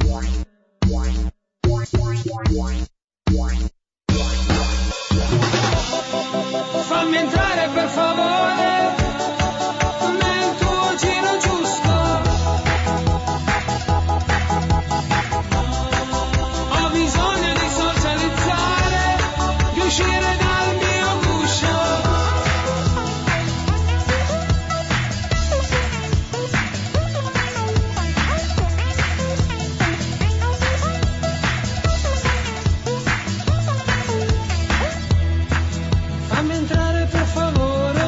Fammi entrare per favore nel tuo giro giusto. Ho bisogno di socializzare, di uscire dal mio guscio. Fammi entrare per favore.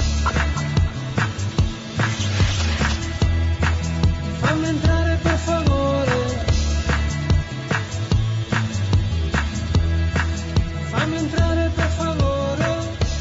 Fammi entrare per favore. Fammi entrare per favore.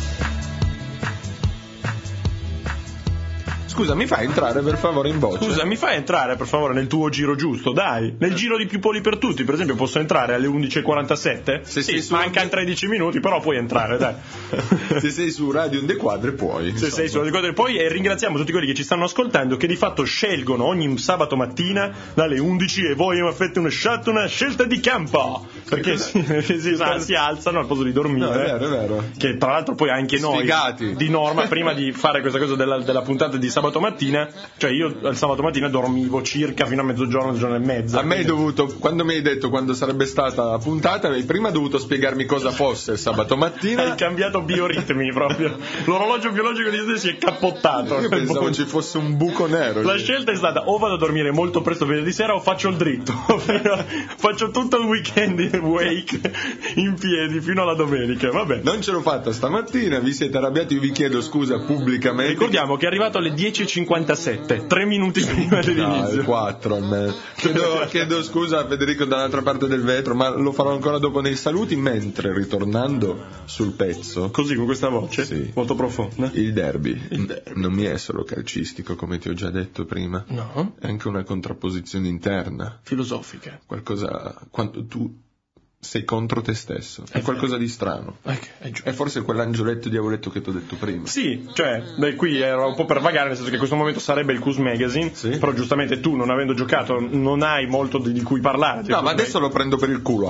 Scusa, mi fai entrare per favore in voce? Scusa, mi fai entrare per favore nel tuo giro giusto, dai. Nel giro di Più Poli per Tutti, per esempio, posso entrare alle 11.47? Se sei su- mancano 13 minuti, però puoi entrare, dai. Se sei su Radio Onde Quadre puoi. Se sei sulla ricordo poi e ringraziamo tutti quelli che ci stanno ascoltando che di fatto scelgono ogni sabato mattina dalle 11 e voi fate una scelta di campo perché si alzano al posto di dormire. No, è vero. Che tra l'altro poi anche noi Sfigati. di norma prima di fare questa cosa della puntata di sabato mattina, cioè io il sabato mattina dormivo circa fino a mezzogiorno e mezza. A me hai dovuto, quando mi hai detto quando sarebbe stata la puntata, avevi prima dovuto spiegarmi cosa fosse il sabato mattina. Hai cambiato bioritmi proprio. L'orologio biologico di te si è cappottato. Io pensavo ci fosse un buco nero. La scelta è stata o vado a dormire molto presto venerdì sera o faccio il dritto. Faccio tutto il weekend wake in piedi fino alla domenica. Vabbè. Non ce l'ho fatta stamattina, vi siete arrabbiati, io vi chiedo scusa pubblicamente. Ricordiamo che è arrivato alle 10.57, 3 minuti prima dell'inizio. 4 almeno. Chiedo scusa a Federico dall'altra parte del vetro, ma lo farò ancora dopo nei saluti, mentre ritornando sul pezzo. Così, con questa voce? Sì. Molto profonda. Il derby non mi è solo calcistico, come ti ho già detto prima. No. È anche una contrapposizione interna. Filosofica. Qualcosa, quando tu sei contro te stesso. È qualcosa di strano. È forse quell'angioletto diavoletto che ti ho detto prima. Sì, cioè, qui era un po' per vagare, nel senso che in questo momento sarebbe il Cus Magazine, sì. Però giustamente tu, non avendo giocato, non hai molto di cui parlare. No, ma adesso lo prendo per il culo,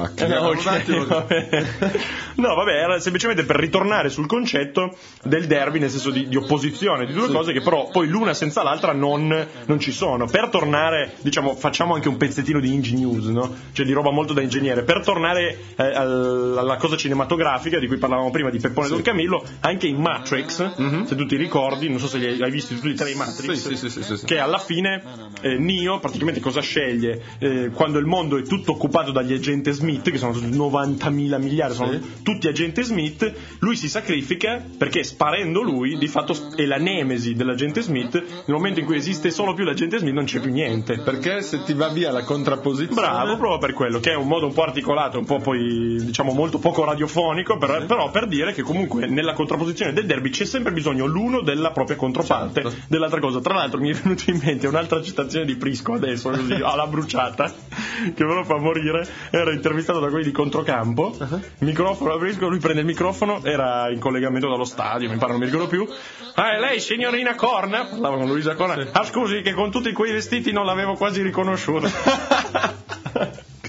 No, vabbè, era semplicemente per ritornare sul concetto del derby, nel senso di opposizione, di due cose che però poi l'una senza l'altra non ci sono. Per tornare, diciamo, facciamo anche un pezzettino di Ingi News, no? Cioè di roba molto da ingegnere. Per tornare alla cosa cinematografica di cui parlavamo prima di Peppone Don Camillo, anche in Matrix, se tu ti ricordi, non so se li hai visti tutti e tre i Matrix, sì. che alla fine Neo praticamente cosa sceglie? Quando il mondo è tutto occupato dagli agenti Smith, che sono 90.000 miliardi, sono tutti agenti Smith, lui si sacrifica perché sparendo lui di fatto è la nemesi dell'agente Smith. Nel momento in cui esiste solo più l'agente Smith non c'è più niente, perché se ti va via la contrapposizione. Bravo, proprio per quello, che è un modo un po' articolato, un po' poi diciamo molto poco radiofonico, però per dire che comunque nella contrapposizione del derby c'è sempre bisogno l'uno della propria controparte, dell'altra cosa. Tra l'altro mi è venuto in mente un'altra citazione di Prisco adesso, così alla bruciata, che me lo fa morire. Era intervistato da quelli di Controcampo, microfono a Prisco, lui prende il microfono, era in collegamento dallo stadio, mi pare, non mi ricordo più. Lei signorina Corna, parlava con Luisa Corna, scusi che con tutti quei vestiti non l'avevo quasi riconosciuto.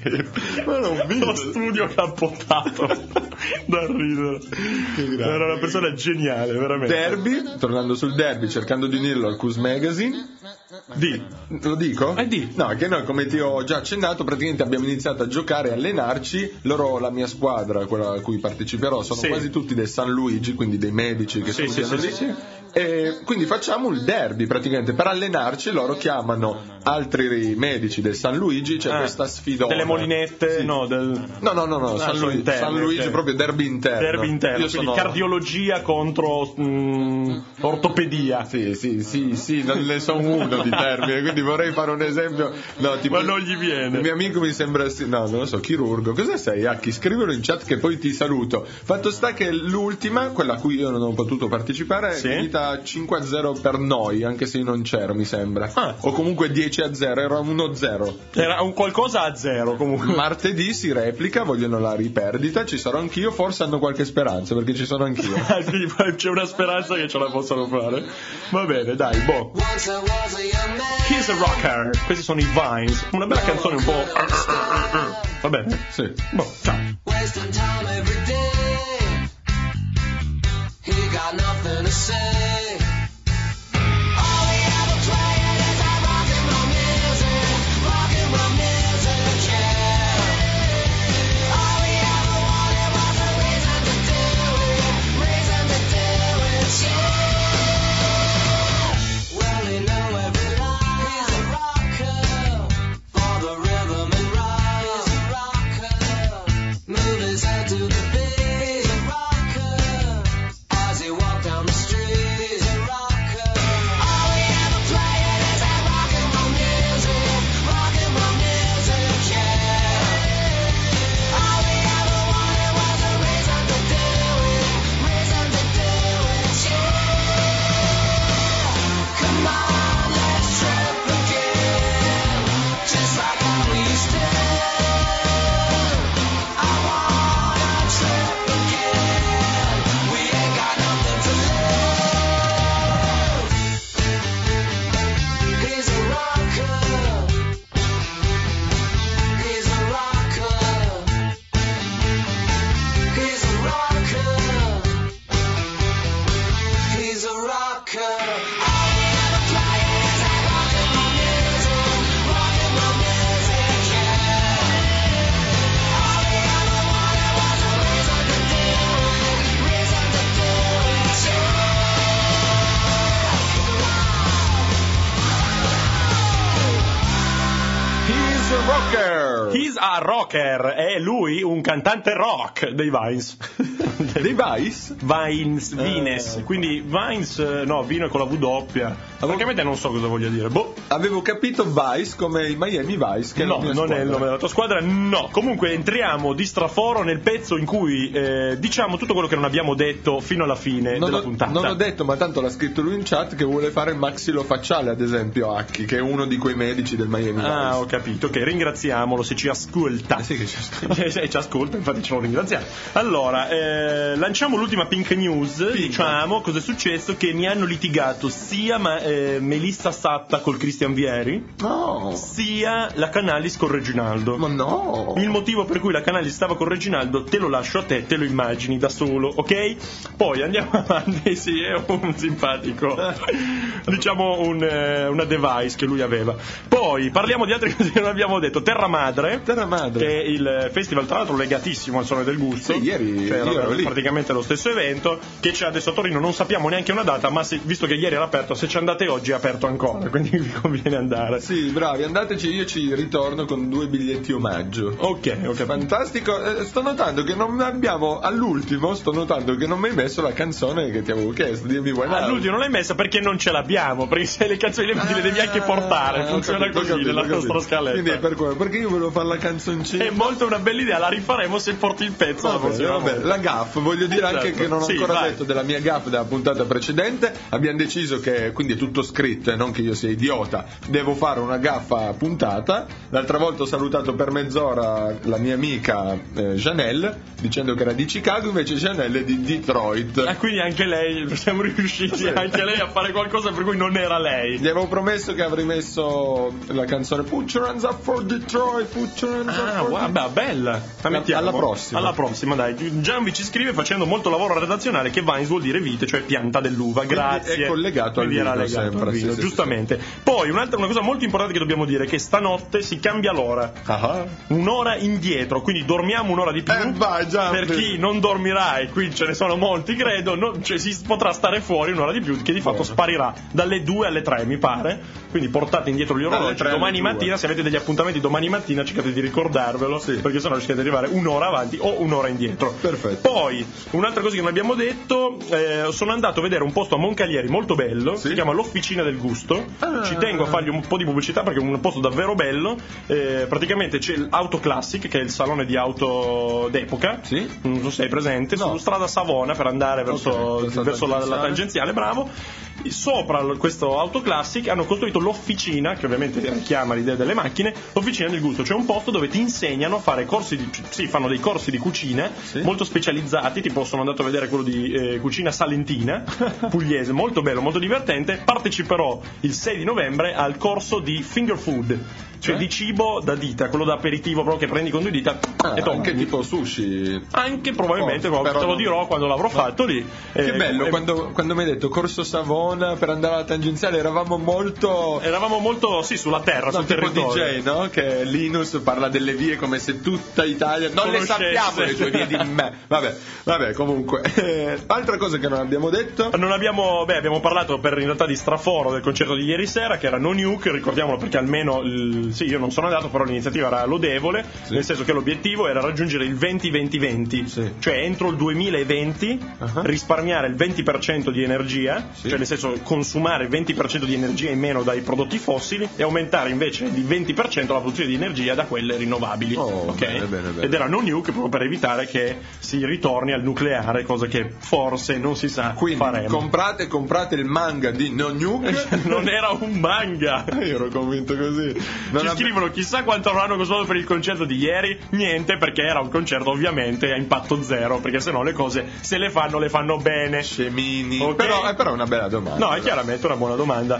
Ma non lo studio cappottato da ridere. Era una persona geniale, veramente. Derby, tornando sul derby, cercando di unirlo al Cus Magazine. Lo dico? Di. No, che noi, come ti ho già accennato, praticamente abbiamo iniziato a giocare e allenarci. Loro, la mia squadra, quella a cui parteciperò, sono quasi tutti del San Luigi, quindi dei medici che studiano lì. E quindi facciamo il derby praticamente per allenarci. Loro chiamano altri medici del San Luigi, c'è questa sfidona delle molinette, no, San Luigi, okay. Proprio derby interno. Io quindi cardiologia contro ortopedia. Sì, non ne so uno di termine, quindi vorrei fare un esempio. No, tipo, ma non gli viene. Il mio amico mi sembra, no, non lo so, chirurgo. Cosa sei, Acchi? Scrivilo in chat che poi ti saluto. Fatto sta che l'ultima, quella a cui io non ho potuto partecipare, è finita 5-0 per noi, anche se io non c'ero, mi sembra. O comunque 10-0, era 1-0. Era un qualcosa a 0 comunque. Martedì si replica, vogliono la riperdita, ci sarò anch'io, forse hanno qualche speranza, perché ci sono anch'io. C'è una speranza che ce la possano fare. Va bene, dai, boh. He's a Rocker. Questi sono i Vines. Una bella canzone un po'. Va bene? Sì. Boh, ciao. Wasting time every day. He got nothing to say. All we ever played is our rock and roll music, yeah. All we ever wanted was a reason to do it, yeah. Well, we know every line. He's a rocker for the rhythm and rhyme. He's a rocker, move his head to the beat. He's a rocker as he walks down the street. He's a rocker. All we ever played is that rock and roll music, yeah. All we ever wanted was a reason to do it, yeah. Come on, let's trip again, just like how we used to. I wanna trip again. We ain't got nothing to lose. He's a rocker. He's a rocker. He's a rocker. He's a rocker. All we ever play is that rock and roll music, yeah. All we ever wanted was a reason to do it, yeah. He's a rocker. He's a Rocker. È lui un cantante rock dei Vines. Dei Vice? Vines. Quindi Vines, no, vino è con la W. Francamente non so cosa voglia dire. Boh. Avevo capito Vice come i Miami Vice, che No, è la mia non squadra. è il nome della tua squadra, no. Comunque entriamo di straforo nel pezzo in cui diciamo tutto quello che non abbiamo detto fino alla fine della puntata. Non ho detto, ma tanto l'ha scritto lui in chat, che vuole fare il maxillofacciale, ad esempio, Acchi, che è uno di quei medici del Miami Vice. Ah, ho capito, ok, ringraziamolo se ci ascolta. Sì, che ci ascolta. Ci ascolta, infatti ce lo ringraziamo. Allora, lanciamo l'ultima Pink News. Diciamo cosa è successo: che ne hanno litigato sia Melissa Satta col Christian Vieri, sia la Canalis con Reginaldo. Ma no! Il motivo per cui la Canalis stava con Reginaldo te lo lascio a te, te lo immagini da solo, ok? Poi andiamo avanti. Sì, è un simpatico, diciamo una device che lui aveva. Poi parliamo di altre cose che non abbiamo detto. Terra Madre, che è il festival tra l'altro legatissimo al Suono del Gusto. Sì, ieri Cioè, io ero lì. praticamente lo stesso evento che c'è adesso a Torino. Non sappiamo neanche una data, ma visto che ieri era aperto, se ci andate oggi è aperto ancora, quindi vi conviene andare. Sì, bravi, andateci, io ci ritorno con 2 biglietti omaggio. Ok. Fantastico. Sto notando che non abbiamo, all'ultimo, che non mi hai messo la canzone che ti avevo chiesto. Dimmi All'ultimo non l'hai messa perché non ce l'abbiamo, perché se le canzoni le devi anche portare, funziona così nella nostra scaletta. Quindi è per quello, perché io volevo fare la canzoncina. È molto una bella idea, la rifaremo se porti il pezzo. Vabbè, la gaff, voglio dire anche che non ho ancora detto della mia gaff della puntata precedente. Abbiamo deciso che, quindi è tutto scritto e non che io sia idiota, devo fare una gaffa puntata. L'altra volta ho salutato per mezz'ora la mia amica Janelle dicendo che era di Chicago, invece Janelle è di Detroit. Quindi anche lei, siamo riusciti anche lei a fare qualcosa per cui non era lei. Gli avevo promesso che avrei messo la canzone Put Your Hands Up for Detroit, Put Your Hands Up for Detroit. Bella. La mettiamo. Alla prossima, dai. Gianvi ci scrive facendo molto lavoro redazionale che Vines vuol dire vite, cioè pianta dell'uva. Grazie. Quindi è collegato al vino sempre, sì, giustamente. Poi una cosa molto importante che dobbiamo dire è che stanotte si cambia l'ora. Un'ora indietro, quindi dormiamo un'ora di più. Per chi non dormirà, e qui ce ne sono molti credo, si potrà stare fuori un'ora di più, che di fatto sparirà dalle 2 alle 3 mi pare. Quindi portate indietro gli orologi. Domani mattina, se avete degli appuntamenti domani mattina, cercate di ricordarvelo, perché sennò rischiate di arrivare un'ora avanti o un'ora indietro. Perfetto. Poi un'altra cosa che non abbiamo detto, sono andato a vedere un posto a Moncalieri molto bello, si chiama l'Officina del Gusto. Ci tengo a fargli un po' di pubblicità perché è un posto davvero bello. Praticamente c'è l'Auto Classic, che è il salone di auto d'epoca, non so se sei presente, su strada Savona per andare verso la tangenziale, bravo. Sopra questo Auto Classic hanno costruito l'officina, che ovviamente richiama l'idea delle macchine, l'Officina del Gusto, cioè un posto dove ti insegnano a fare fanno dei corsi di cucina molto specializzati, tipo sono andato a vedere quello di cucina salentina pugliese, molto bello, molto divertente. Parteciperò il 6 di novembre al corso di finger food, cioè di cibo da dita, quello da aperitivo proprio che prendi con 2 dita e anche tipo sushi, anche probabilmente te lo dirò quando l'avrò fatto lì. Che bello, quando mi hai detto corso Savona per andare alla tangenziale eravamo molto sulla terra, sul tipo territorio. DJ, no? Che Linus parla delle vie come se tutta Italia non le sappiamo le tue vie di me. Vabbè, comunque altra cosa che non abbiamo detto, abbiamo parlato in realtà di straforo del concerto di ieri sera, che era No Nuke, ricordiamolo perché almeno io non sono andato, però l'iniziativa era lodevole, nel senso che l'obiettivo era raggiungere il 20-20-20, cioè entro il 2020 risparmiare il 20% di energia, cioè nel senso consumare il 20% di energia in meno dai prodotti fossili e aumentare invece di 20% la produzione di energia da quelle rinnovabili. Bene. Ed era No Nuke proprio per evitare che si ritorni al nucleare, cosa che forse non si sa. Quindi faremo. comprate il manga di No Nuke. Non era un manga. Io ero convinto così. Ci scrivono chissà quanto avranno costato per il concerto di ieri. Niente, perché era un concerto ovviamente a impatto zero, perché sennò le cose se le fanno bene. Scemini. Però è una bella domanda. No, è chiaramente una buona domanda.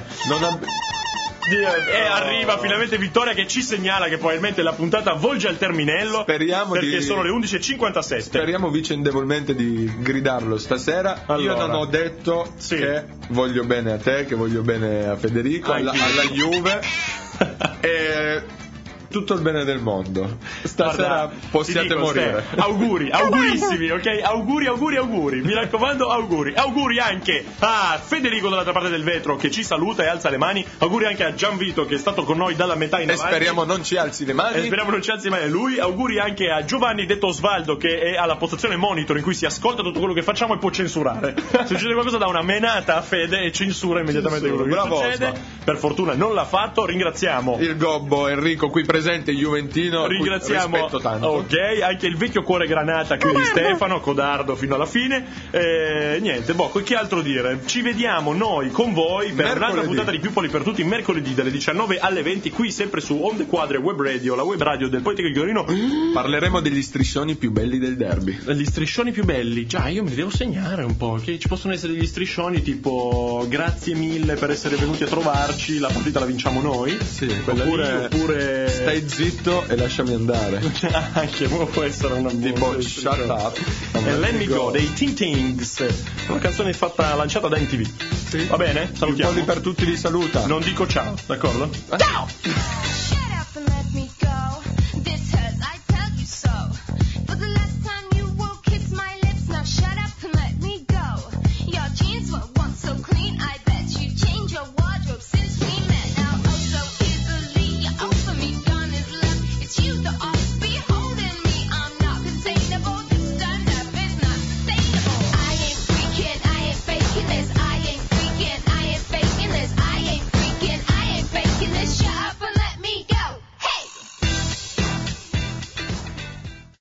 Arriva finalmente Vittoria che ci segnala che probabilmente la puntata volge al terminello. Speriamo perché sono le 11.57. Speriamo vicendevolmente di gridarlo stasera. Io non ho detto che voglio bene a te, che voglio bene a Federico, alla Juve e tutto il bene del mondo. Stasera possiate morire. Augurissimi, ok? Auguri. Mi raccomando, auguri anche a Federico dall'altra parte del vetro che ci saluta e alza le mani. Auguri anche a Gianvito che è stato con noi dalla metà in avanti. Speriamo non ci alzi le mani. Lui. Auguri anche a Giovanni detto Osvaldo che è alla postazione monitor in cui si ascolta tutto quello che facciamo e può censurare. Se succede qualcosa dà una menata a Fede e censura immediatamente quello che succede. Per fortuna non l'ha fatto. Ringraziamo il gobbo Enrico qui presente juventino, ringraziamo rispetto tanto. Ok, anche il vecchio cuore granata qui di Stefano, codardo fino alla fine. Niente, che altro dire? Ci vediamo noi con voi per un'altra puntata di Più Poli per Tutti mercoledì dalle 19 alle 20 qui sempre su Onde Quadre Web Radio, la web radio del Politecnico di Torino. Parleremo degli striscioni più belli del derby. Gli striscioni più belli? Già, io me li devo segnare un po', che ci possono essere degli striscioni tipo grazie mille per essere venuti a trovarci, la partita la vinciamo noi. Sì, oppure stai zitto e lasciami andare. Anche può essere una tipo shut up and let me go dei Teen Tings, una canzone lanciata da MTV. Sì. Va bene? Salutiamo. Più Poli per Tutti li saluta. Non dico ciao, d'accordo? Ciao.